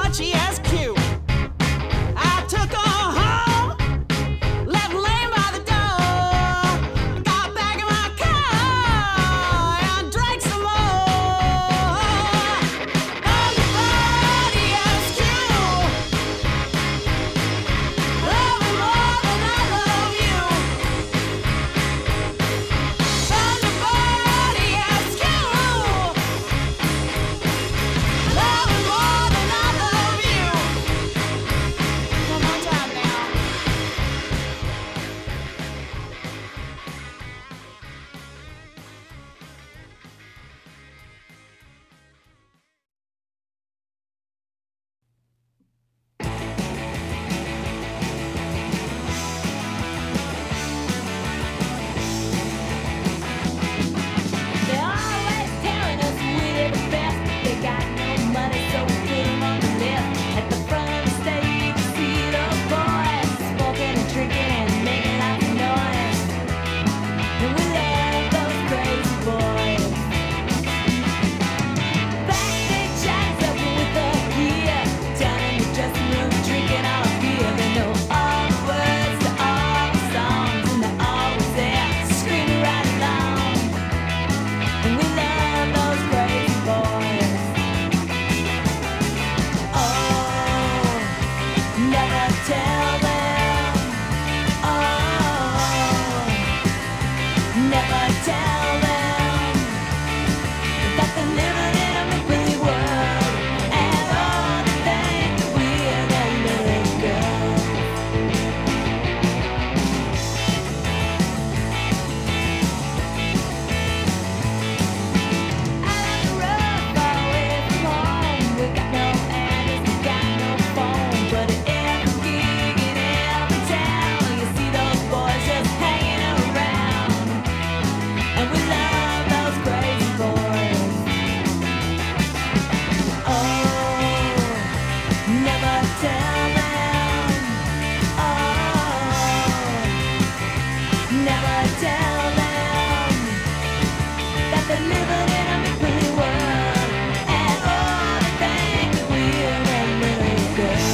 and she is cute. I took her home, left her laying by the door. Got back in my car and drank some more. Everybody is cute. Love me more than I love you. Everybody is cute. Love me more than I love you. One more time now. They're always telling us we're the best. They got no money, so we put 'em on the list. At the front of the stage, you see those boys smoking and drinking and making lots of noise. And we love those crazy boys. Backstage shots up with the gear, down in the dressing room drinking all the beer. They know all the words to all the songs, and they're always there screaming right along. And we love those crazy boys. Oh, never tell them. Oh, never tell them that they're living in a make-believe world, and all they think that we're their little girls. Out on the road, far away from home. We got no address, we got no phone, but at every gig in every town, you see those boys just hanging around. And we love those crazy boys. Oh, never tell them. Oh, never tell them that they're living in a make-believe world, and all they think that we're their little girls.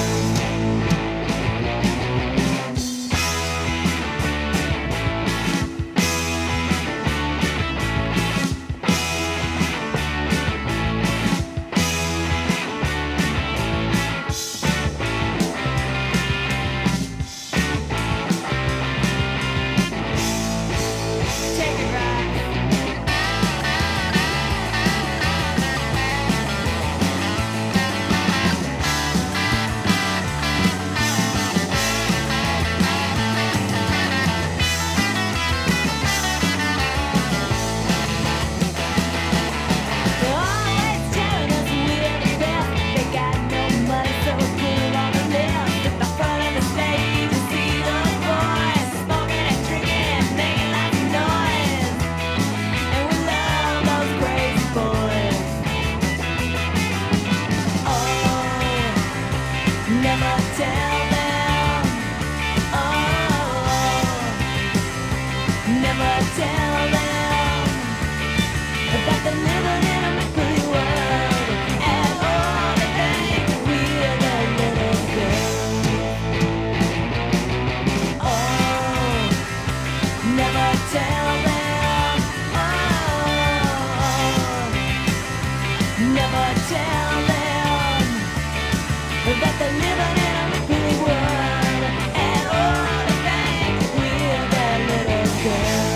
Take it right. They're always telling us we're the best. They got no money, so we put 'em on the list. At the front of the stage, you see those boys smoking and drinking and making lots of noise. And we love those crazy boys. Oh, never tell them. Oh, never tell them that they're living in a make-believe world, and all they think that we're their little girls. Oh, never tell them. Oh, never tell them that they're living in a make-believe world, and all they think that we're their little girls.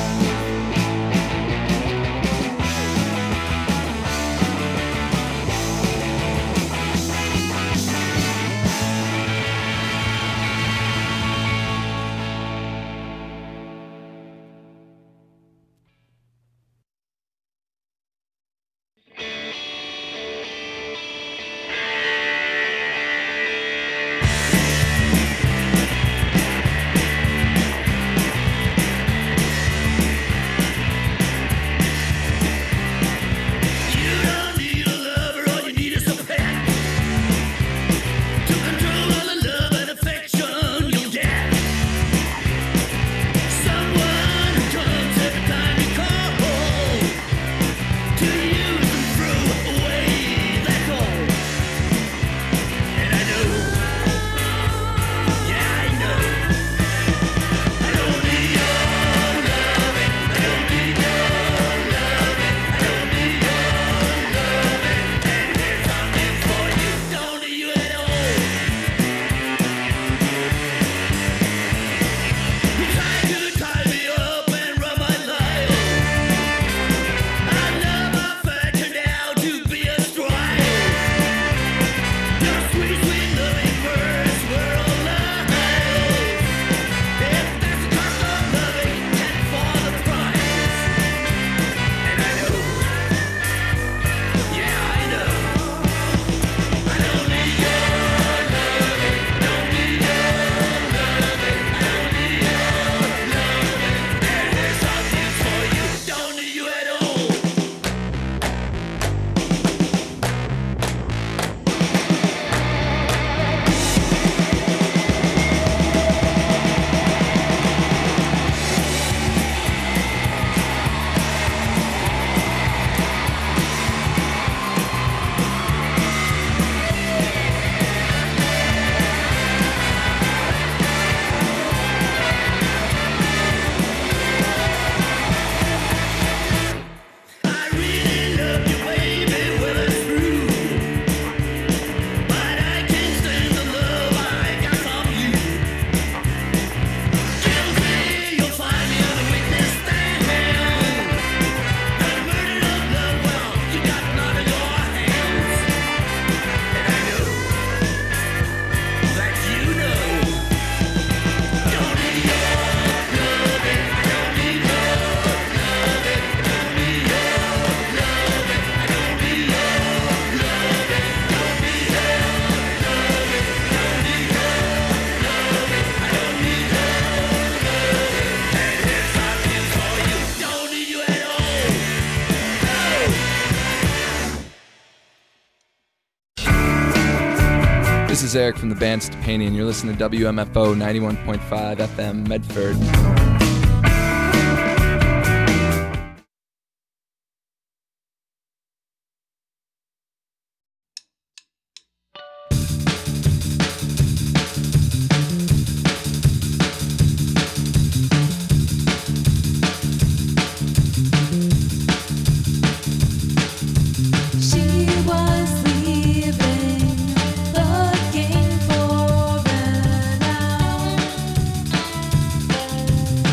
is Eric from the band Stepani, and you're listening to WMFO 91.5 FM Medford. She was leaving, looking for an out.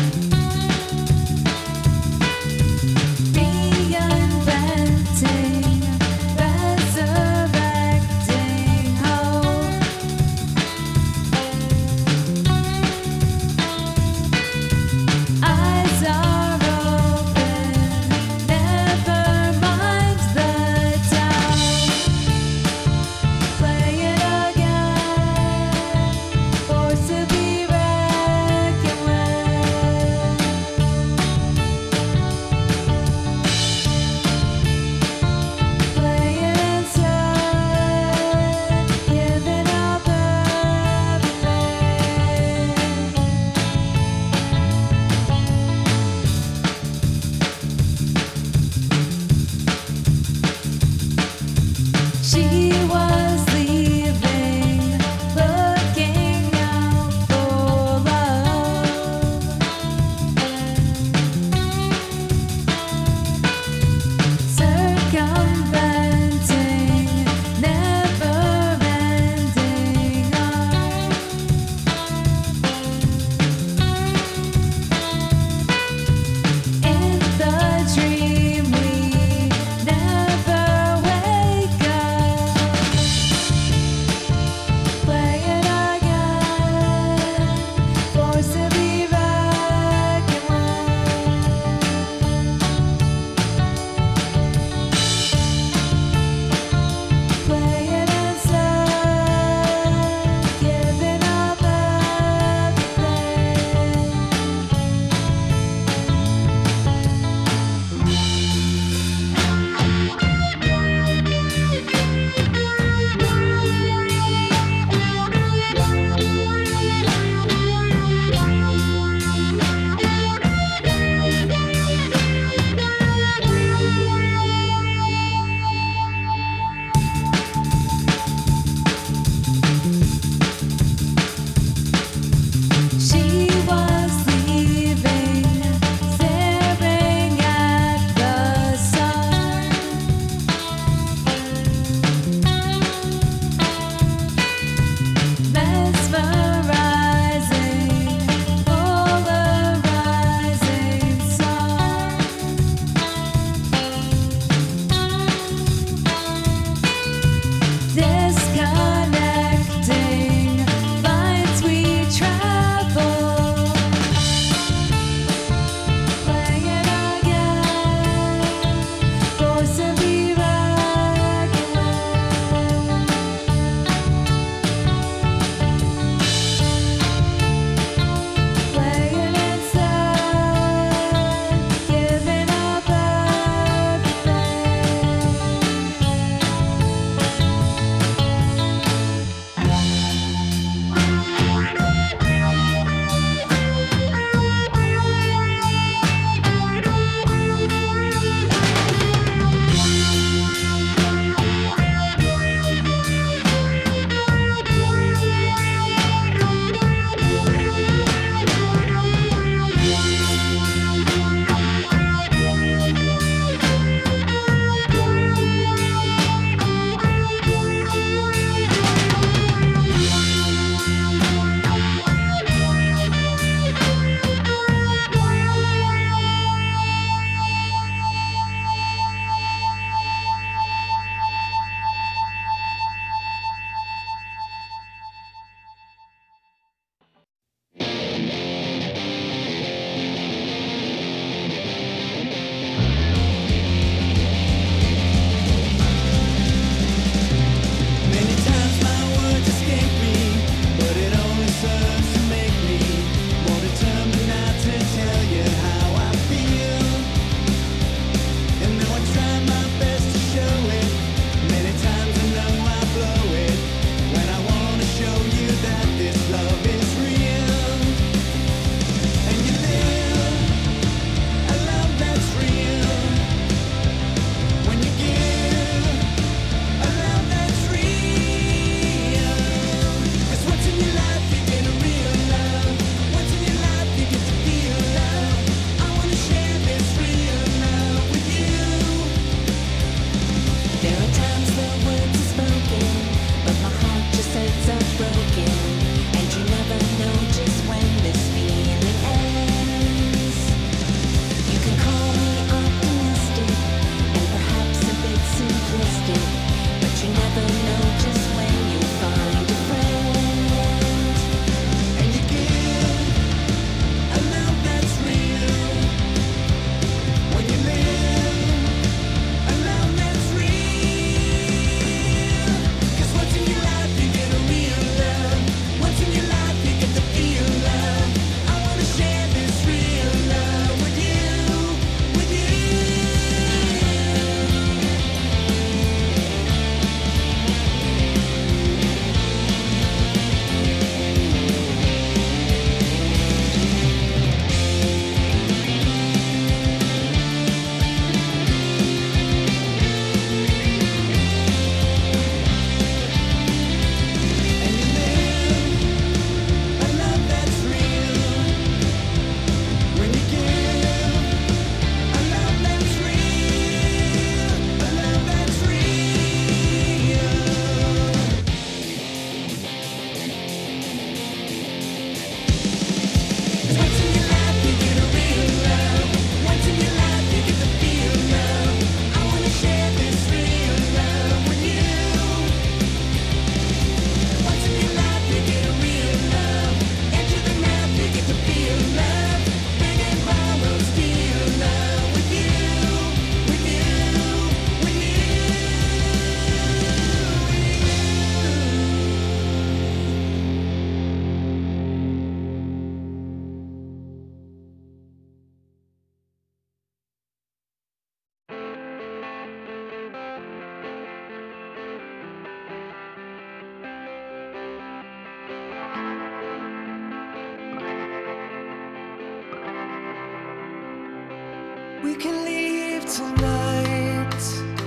We can leave tonight.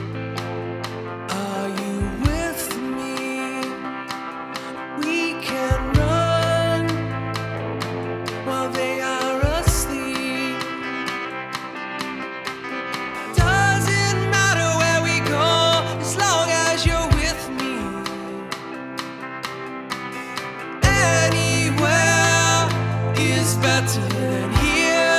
Are you with me? We can run while they are asleep. Doesn't matter where we go as long as you're with me. Anywhere is better than here.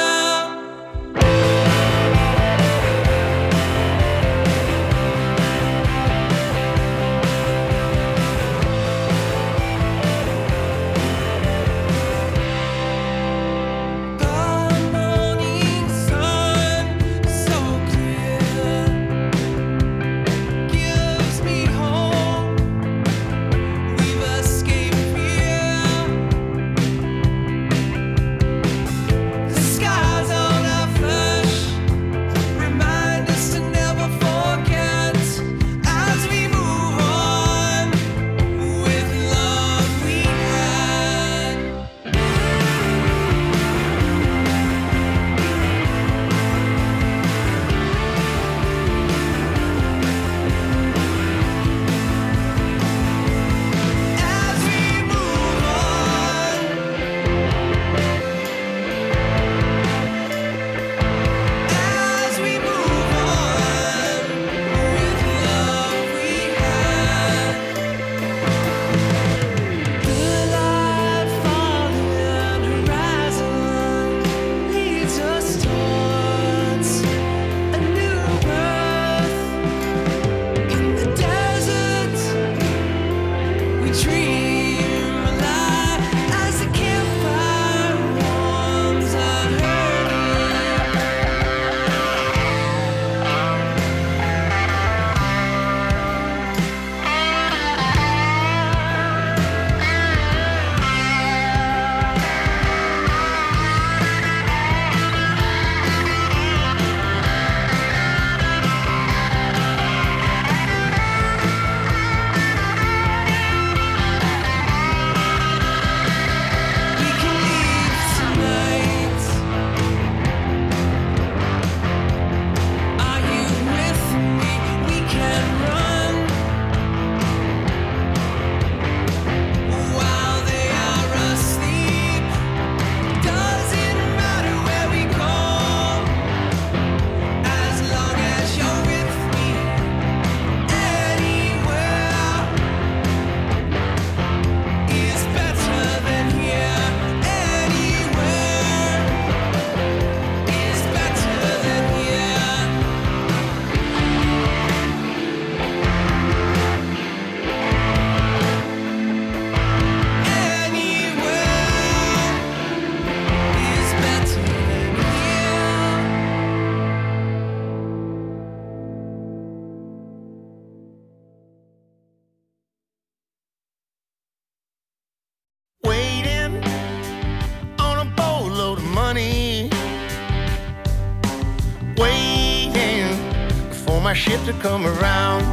My ship to come around,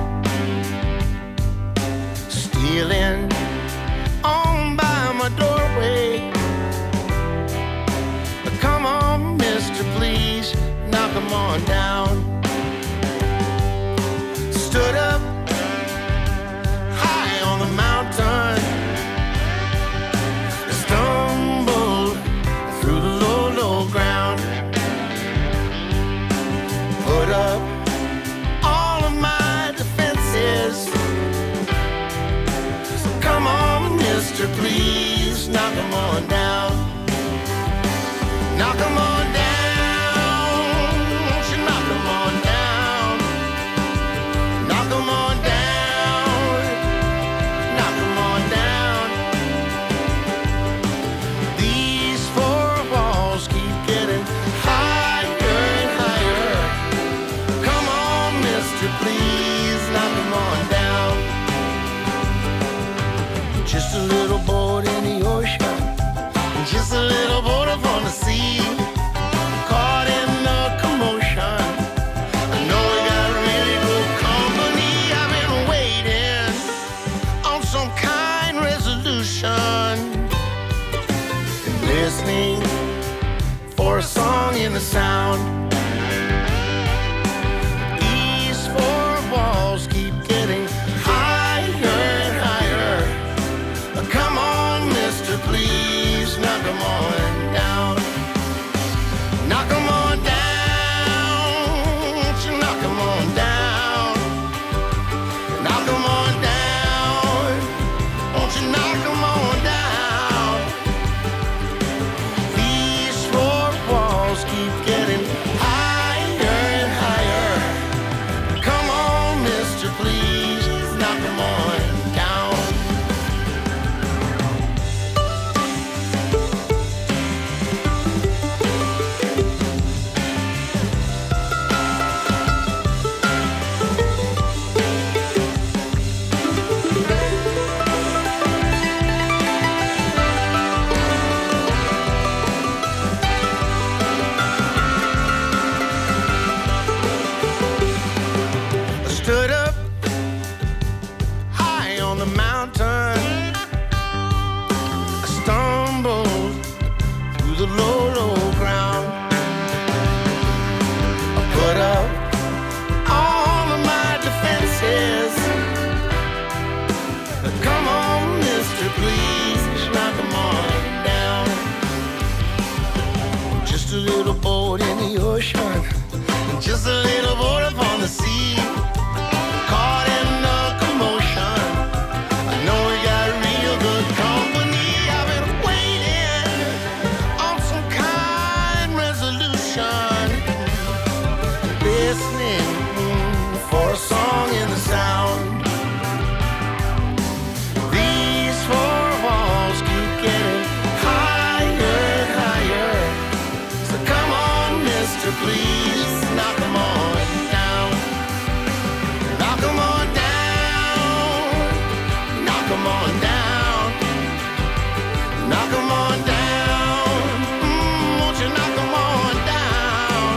stealing on by my doorway. Come on, mister, please knock 'em on down. Stood up high on the mountain, stumbled through the low, low ground, put up please knock 'em on down. Knock 'em on down. Won't you knock 'em on down? Knock 'em on down. Knock 'em on down. These four walls keep getting higher and higher. Come on, mister, please knock 'em on down. Just a little boat in the ocean, just a little boat up on the sea, caught in the commotion. I know we got really good company. I've been waiting on some kind resolution, listening for a song in the sound. knock 'em on down. Knock 'em on down. Won't you knock 'em on down? Knock 'em on down. Won't you knock 'em on down? These four walls keep getting higher and higher. Come on, mister, please knock 'em on down. I stood up high on the mountain. I stumbled through the low, low ground. I put up all of my defenses. Come on, mister, please knock 'em on down. Just a little boat in the ocean, just a little boat upon the sea. Caught in a commotion, I know we got real good company. I've been waiting on some kind resolution, listening for a song in the sound. These four walls keep getting higher and higher. So come on, mister, please knock 'em on down. Knock 'em on down. Knock 'em on down. Knock 'em on down. Won't you knock 'em on down?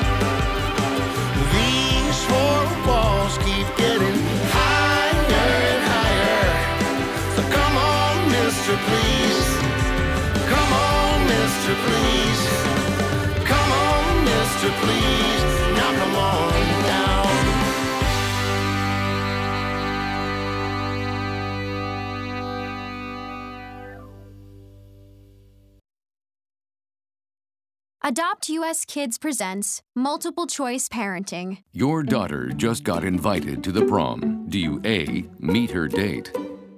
These four walls keep getting higher and higher. So come on, mister, please. Come on, mister, please. Come on, mister, please. Knock 'em on down. Adopt US Kids presents Multiple Choice Parenting. Your daughter just got invited to the prom. Do you A, meet her date?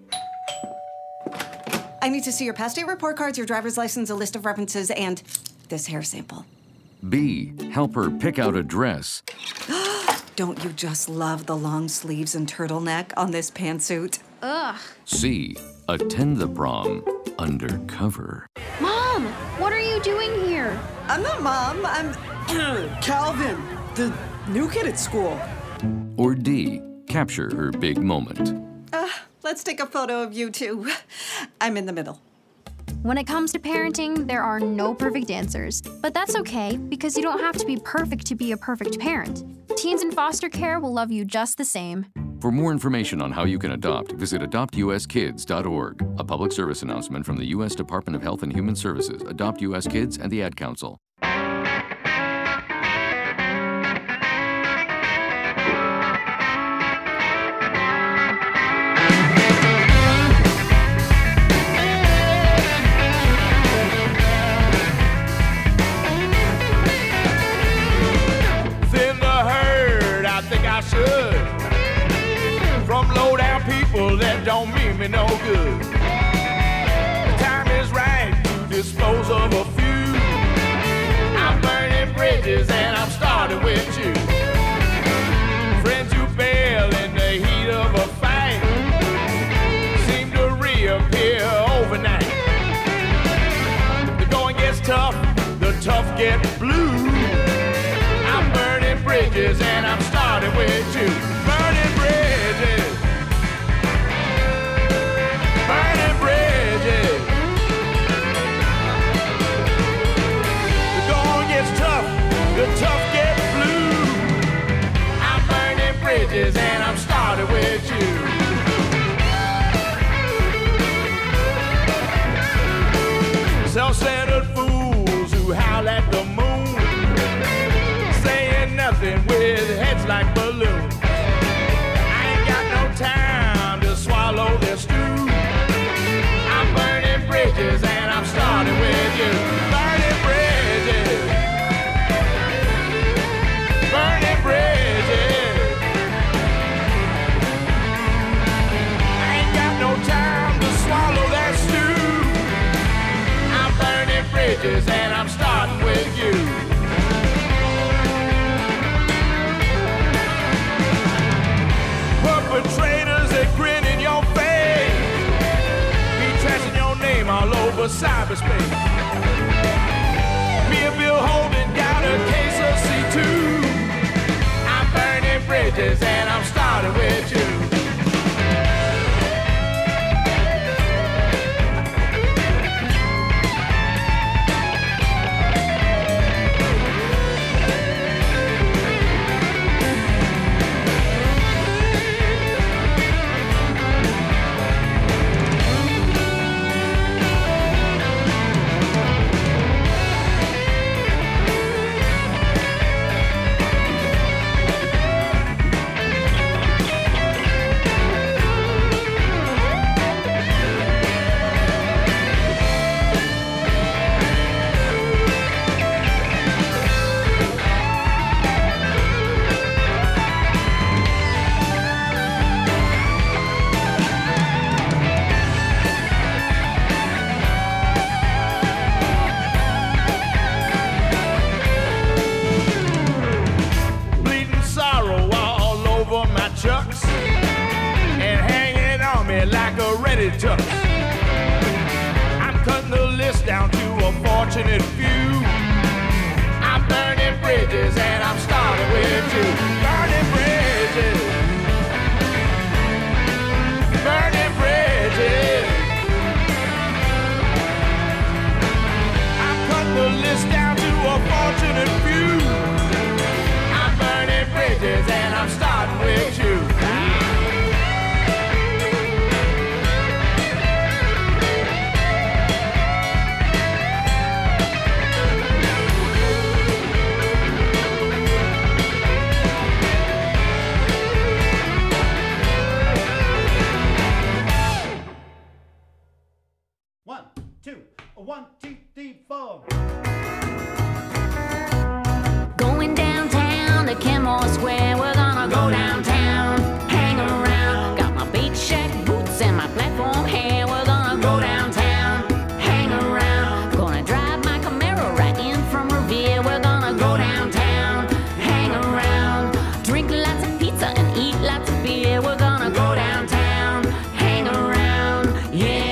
I need to see your past date report cards, your driver's license, a list of references, and this hair sample. B, help her pick out a dress? Don't you just love the long sleeves and turtleneck on this pantsuit? Ugh. C, attend the prom undercover? Mom, what are you doing here? I'm not Mom, I'm Calvin, the new kid at school. Or D, capture her big moment? Let's take a photo of you two. I'm in the middle. When it comes to parenting, there are no perfect answers. But that's okay, because you don't have to be perfect to be a perfect parent. Teens in foster care will love you just the same. For more information on how you can adopt, visit adoptuskids.org. A public service announcement from the U.S. Department of Health and Human Services, Adopt U.S. Kids, and the Ad Council. Thin the herd, I think I should. From low-down people that don't mean me no good. The time is right to dispose of a few. I'm burning bridges and I'm starting with you. Friends who bail in the heat of a fight seem to reappear overnight. The going gets tough, the tough get blue. I'm burning bridges and I'm starting with you. Burning bridges. Burning bridges. The going gets tough, the tough get blue. I'm burning bridges and I'm starting with you. Self-centered fools who howl at the moon, saying nothing with heads like balloons. I ain't got no time to swallow their stew. I'm burning bridges and I'm starting over cyberspace. Me and Bill Holden got a case of C2. I'm burning bridges and I'm starting with you. Chucks and hanging on me like a ready tux. I'm cutting the list down to a fortunate few. I'm burning bridges and I'm starting with you. Burning bridges, burning bridges. I'm cutting the list down to a fortunate few. I'm burning bridges and I'm starting with you. One, two, 3, 4. Going downtown to Kenmore Square, we're gonna go downtown, hang around. Got my beach shack boots and my platform hair, we're gonna go downtown, hang around. Gonna drive my Camaro right in from Revere, we're gonna go downtown, hang around. Drink lots of pizza and eat lots of beer, we're gonna go downtown, hang around, yeah.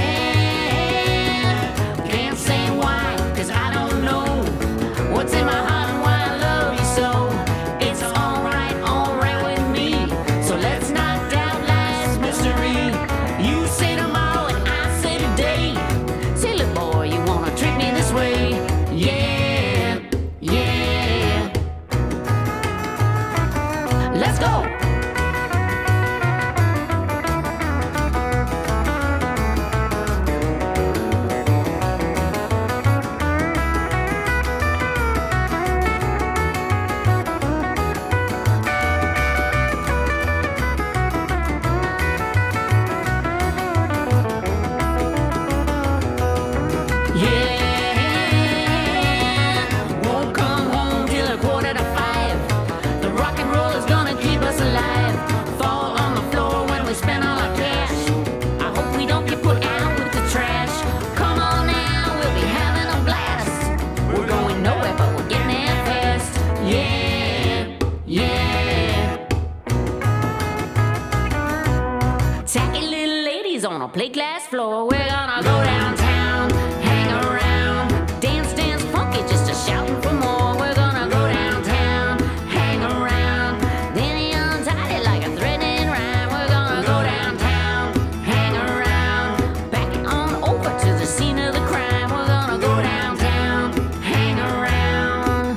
Can't say why, 'cause I don't know what's in my heart and why I love you so. It's alright with me. So let's knock down life's mystery. You say tomorrow and I say today. Say, look, boy, you wanna treat me this way? Yeah, yeah. Let's go. Yeah, won't come home till 4:45. The rock and roll is gonna keep us alive. Fall on the floor when we spend all our cash. I hope we don't get put out with the trash. Come on now, we'll be having a blast. We're going nowhere, but we're getting there fast. Yeah, yeah. Tacky little ladies on a plate glass floor. We're gonna go downtown, hang around, dance, dance funky, just a shouting for more. We're gonna go downtown, hang around, then he untied it like a threatening rhyme. We're gonna go downtown, hang around, back on over to the scene of the crime. We're gonna go downtown, hang around.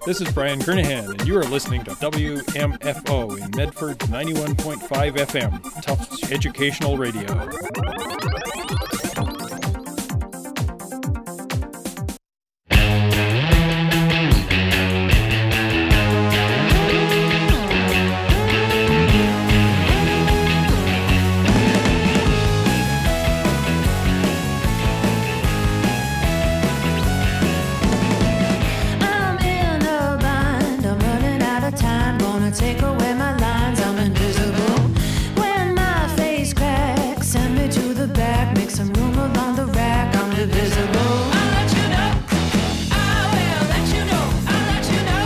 This is Brian Kernahan, and you are listening to WMFO in Medford 91.5 FM, Tufts Educational Radio. Take away my lines, I'm invisible. When my face cracks, send me to the back, make some room along the rack, I'm divisible. I'll let you know, I will let you know, I'll let you know.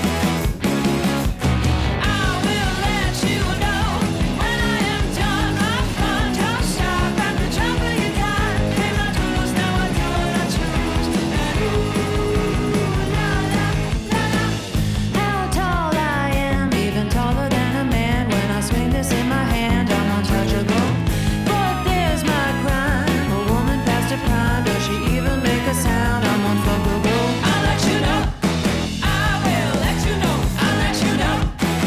I will let you know, when I am done, my fun don't stop, at the drop of your gun, pay my dues, now I do what I choose. And ooh, la la, la la. How tall I am, even taller than a man. When I swing this in my hand, I'm untouchable. But there's my crime, a woman past her prime. Does she even make a sound? I'm unfuckable. I'll let you know, I will let you know, I'll let you know.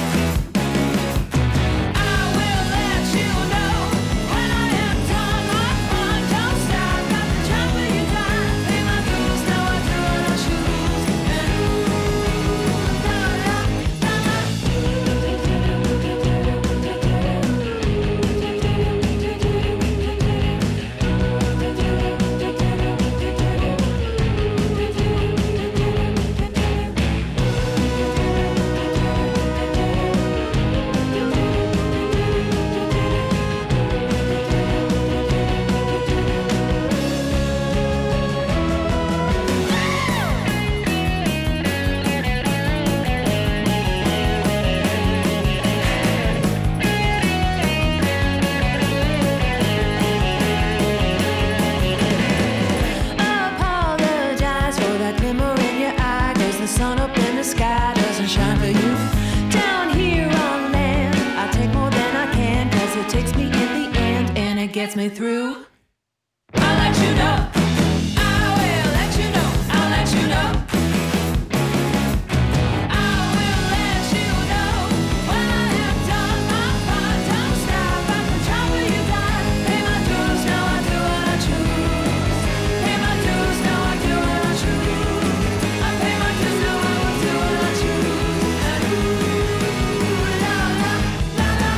I will let you know, when I am done, my fun don't stop, at the drop of your dime, pay my dues, now I do what I choose. And ooh, la la, la la. Apologize for that glimmer in your eye, 'cause the sun up in the sky doesn't shine for you. Down here on land, I take more than I can, 'cause it takes me in the end and it gets me through. I'll let you know, I will let you know, I'll let you know. I will let you know, when I am done, my fun don't stop, at the drop of your dime, pay my dues, now I do what I choose. Pay my dues, now I do what I choose. I pay my dues, now I will do what I choose. And ooh, la la, la la.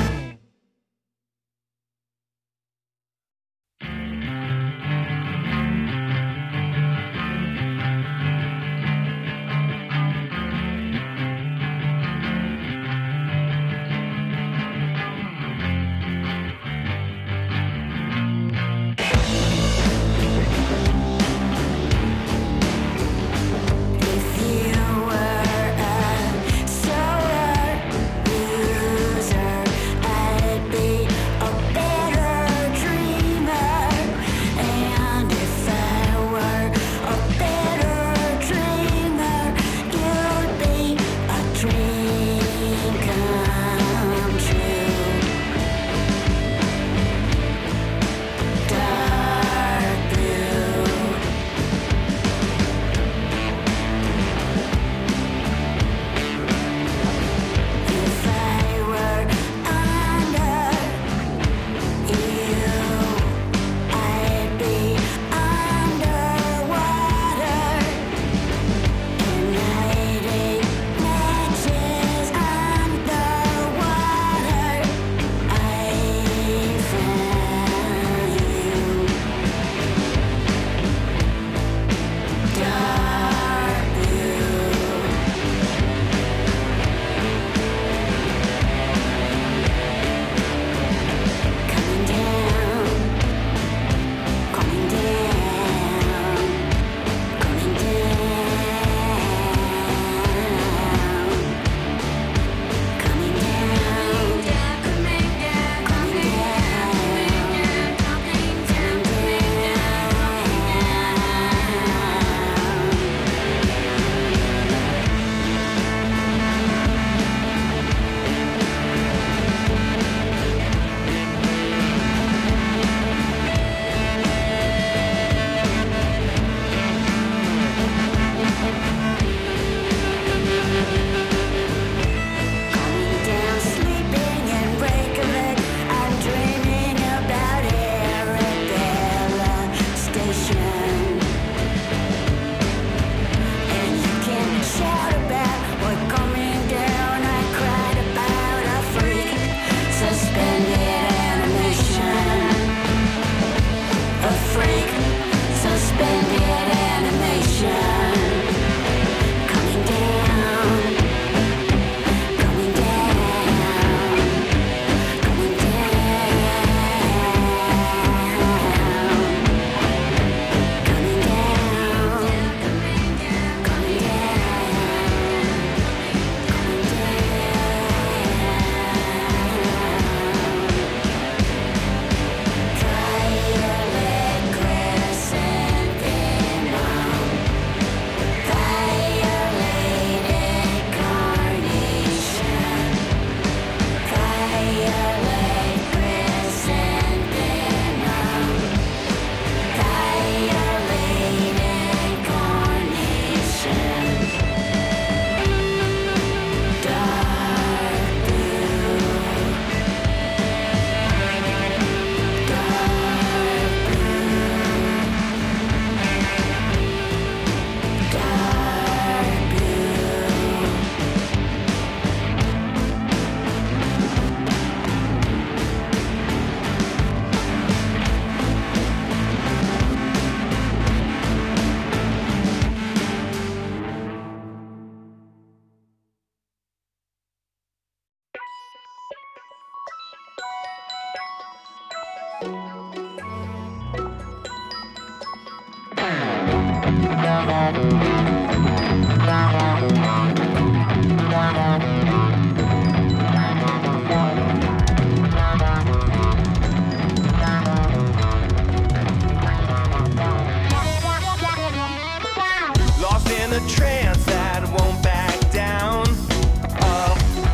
Lost in a trance that won't back down. Up,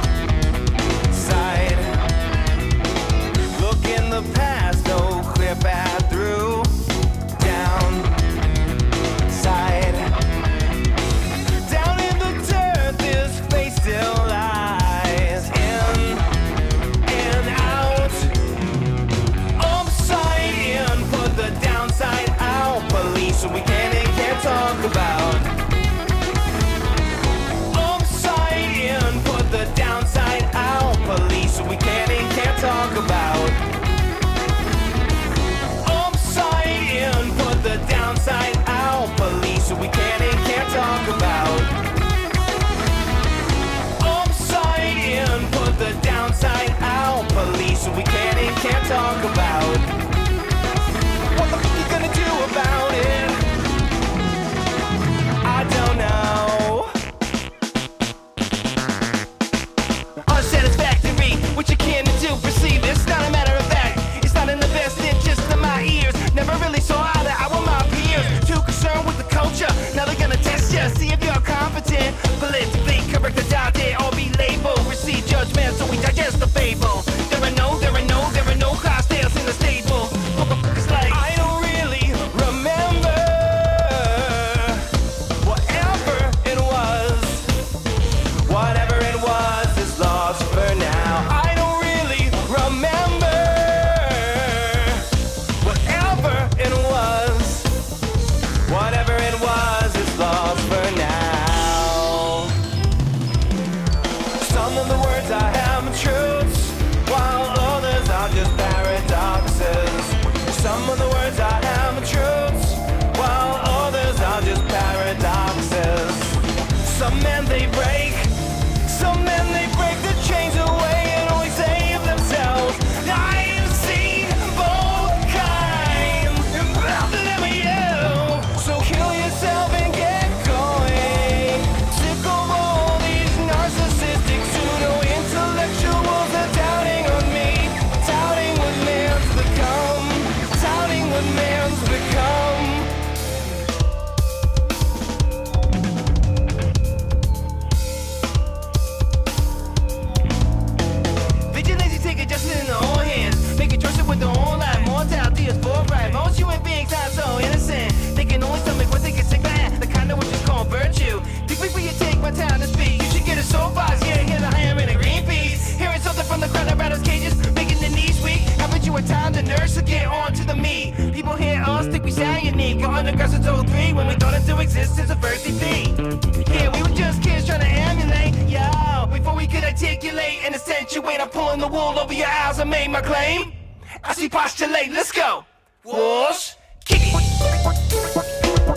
side. Look in the past, no clear path through. Down, side. Down in the dirt, this face still lies. In and out. Upside in, put the downside out. Police, so we can and can't talk about. Upside in, put the downside out. Police, so we can and can't talk about. Upside in, put the downside out. Police, so we can and can't talk about. Upside in, put the downside out. Police, so we can and can't talk about. What the fuck you gonna do about it? I don't know. Unsatisfactory, what you can do, perceive it's not a matter of fact. It's not in the best interest of my ears. Never really saw eye to eye with my peers. Too concerned with the culture, now they're gonna test you, see if you're competent. Politically correct or die there or be labeled. Receive judgment, so we digest the fable. There are no class tales in the stable. Motherfuckers like I don't really remember whatever it was. Whatever it was is lost for now. I don't really remember whatever it was. Whatever it was is lost for now. Some of the words I have truths, while others are just paradoxes. Some of the words I have truths, while others are just paradoxes. Some men they break, some men they break the chains away and always save themselves. I've seen both kinds, and better than you. So kill yourself and get going. Sick of all these narcissistic pseudo-intellectuals that doubting on me, doubting what man's become, doubting what man's become. Vigilantes take justice in their own hands, making choices with their own life. Mortality is forthright. Most human beings are so innocent. They can only stomach what they can sick man. The kind of what you call virtue. Think before you take my time to speak. You should get a soapbox. Yeah, hear the higher in a green piece. Hearing something from the crowd about us cages, making the knees weak. Haven't you a time to nurse to get on to the meat? People hear us think we sound unique. Got underground since 03 when we thought into existence a first defeat. Yeah, we were just kids trying to emulate. Yo, before we could articulate and accentuate, I'm pulling the wool over your eyes. I made my claim. I see postulate. Let's go. Whoosh, kick it.